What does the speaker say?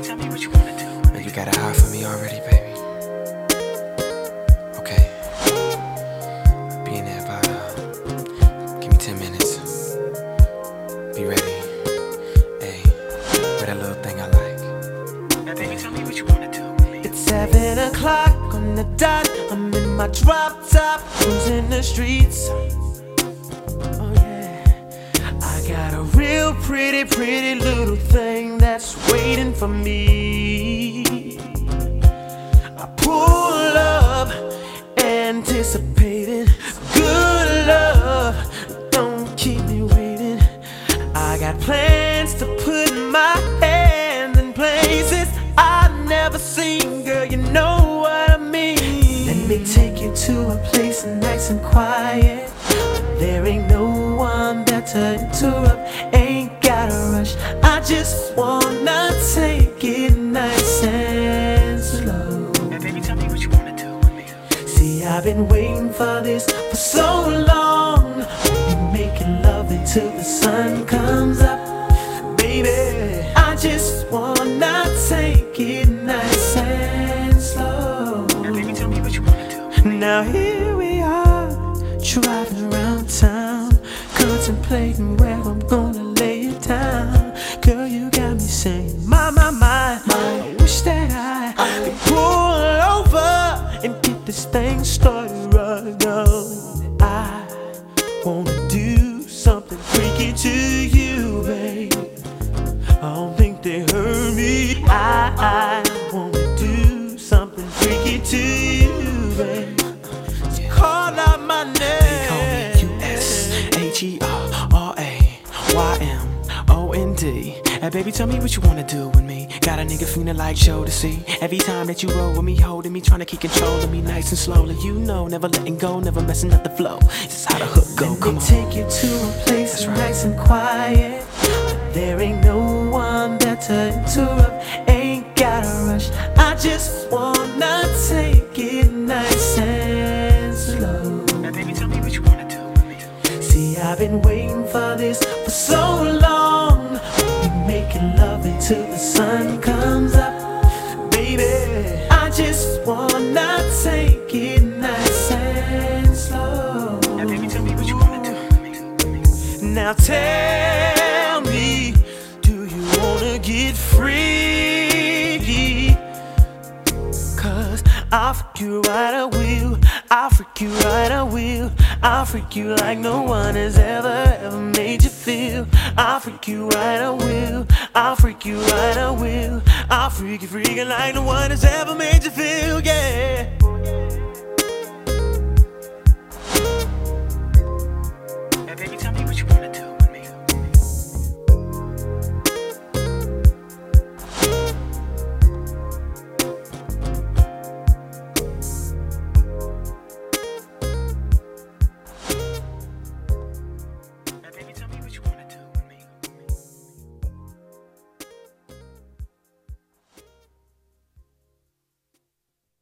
tell me what you wanna do. Man, you got a high for me already, baby. Okay. I'll be in there about, give me 10 minutes. Be ready. Hey, with that little thing I like. Now baby, tell me what you wanna do. It's 7 o'clock on the dot. I'm in my drop top, cruising the streets. Oh yeah, I got a real pretty little thing that's waiting for me. I pull up, anticipating good love. Don't keep me waiting. I got plans to put my hands in places I've never seen. Girl, you know what I mean. Let me take you to a place nice and quiet. There ain't no one there to interrupt. Ain't gotta rush. I just wanna take it nice and slow. Now baby, tell me what you wanna do with me. See, I've been waiting for this for so long. We'll be making love until the sun comes up. Baby, I just wanna take it nice and slow. Now baby, tell me what you wanna do. Now here we are, driving around town, contemplating where I'm gonna lay it down. Girl, you got me saying, my, I wish that I could pull over and get this thing started right now. I wanna do something freaky to you, babe. I don't think they heard me. I wanna do something freaky to you, babe. So call out my name. They call me USHERAYMOND. Hey baby, tell me what you wanna do with me. Got a nigga feeling like show to see. Every time that you roll with me, holding me, trying to keep control of me nice and slowly. You know, never letting go, never messing up the flow. This is how the hook go, come on. Take you to a place nice and quiet. There ain't no one there to interrupt. Ain't gotta rush. I just wanna take it nice and slow. Now baby, tell me what you wanna do with me. See, I've been waiting for this for so long. We'll be making love until the sun comes up. Baby, I just wanna take it nice and slow. Now baby, tell me what you wanna do with me. Now tell me, do you wanna get free? Cause I'll freak you right, I will. I'll freak you right, I will. I'll freak you like no one has ever made you feel. I'll freak you right, I will. I'll freak you right, I will. I'll freak you freaking like no one has ever made you feel, yeah. Now baby, tell me what you wanna do.